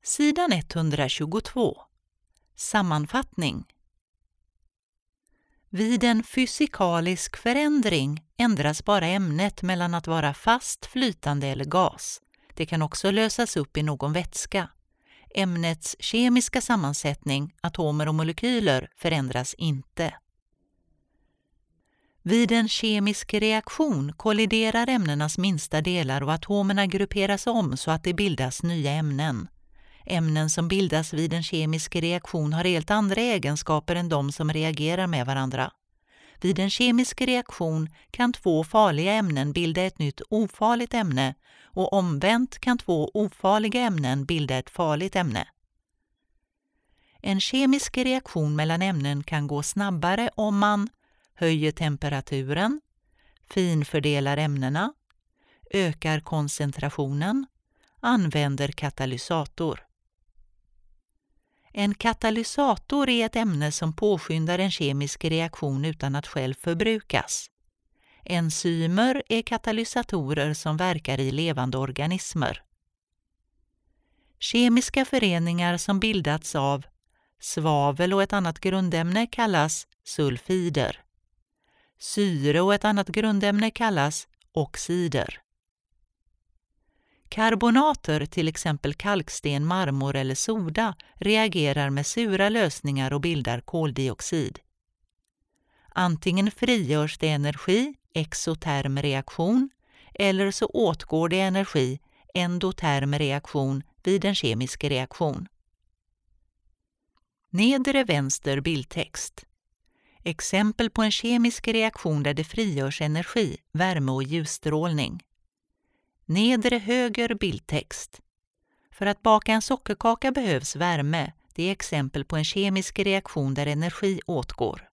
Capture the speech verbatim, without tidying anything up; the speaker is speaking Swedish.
Sidan etthundratjugotvå. Sammanfattning. Vid en fysikalisk förändring ändras bara ämnet mellan att vara fast, flytande eller gas. Det kan också lösas upp i någon vätska. Ämnets kemiska sammansättning, atomer och molekyler, förändras inte. Vid en kemisk reaktion kolliderar ämnenas minsta delar och atomerna grupperas om så att det bildas nya ämnen. Ämnen som bildas vid en kemisk reaktion har helt andra egenskaper än de som reagerar med varandra. Vid en kemisk reaktion kan två farliga ämnen bilda ett nytt ofarligt ämne och omvänt kan två ofarliga ämnen bilda ett farligt ämne. En kemisk reaktion mellan ämnen kan gå snabbare om man höjer temperaturen, finfördelar ämnena, ökar koncentrationen, använder katalysator. En katalysator är ett ämne som påskyndar en kemisk reaktion utan att själv förbrukas. Enzymer är katalysatorer som verkar i levande organismer. Kemiska föreningar som bildats av svavel och ett annat grundämne kallas sulfider. Syre och ett annat grundämne kallas oxider. Karbonater, till exempel kalksten, marmor eller soda, reagerar med sura lösningar och bildar koldioxid. Antingen frigörs det energi, exoterm reaktion, eller så åtgår det energi, endoterm reaktion, vid en kemisk reaktion. Nedre vänster bildtext. Exempel på en kemisk reaktion där det frigörs energi, värme och ljusstrålning. Nedre höger bildtext. För att baka en sockerkaka behövs värme. Det är exempel på en kemisk reaktion där energi åtgår.